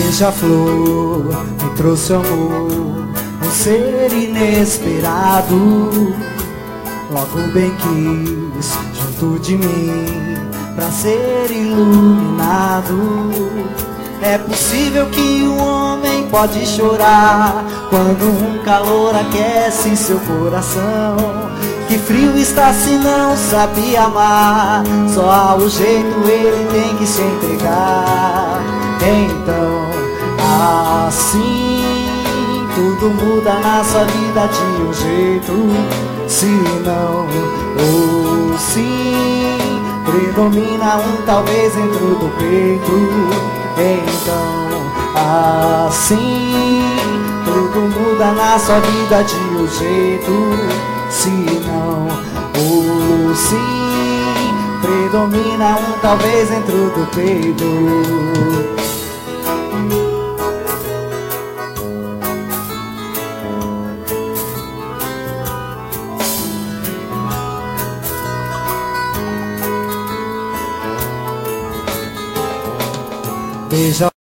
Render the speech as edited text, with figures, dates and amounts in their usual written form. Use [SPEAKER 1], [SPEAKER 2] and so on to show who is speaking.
[SPEAKER 1] Beija-flor me trouxe amor, um ser inesperado. Logo bem quis junto de mim pra ser iluminado. É possível que um homem pode chorar quando um calor aquece seu coração. Que frio está se não sabe amar, só há o jeito ele tem que se entregar. Então, assim, tudo muda na sua vida de um jeito. Se não, ou sim, predomina um talvez dentro do peito. Então, assim, tudo muda na sua vida de um jeito. Se não, ou sim, predomina um talvez dentro do peito. Beija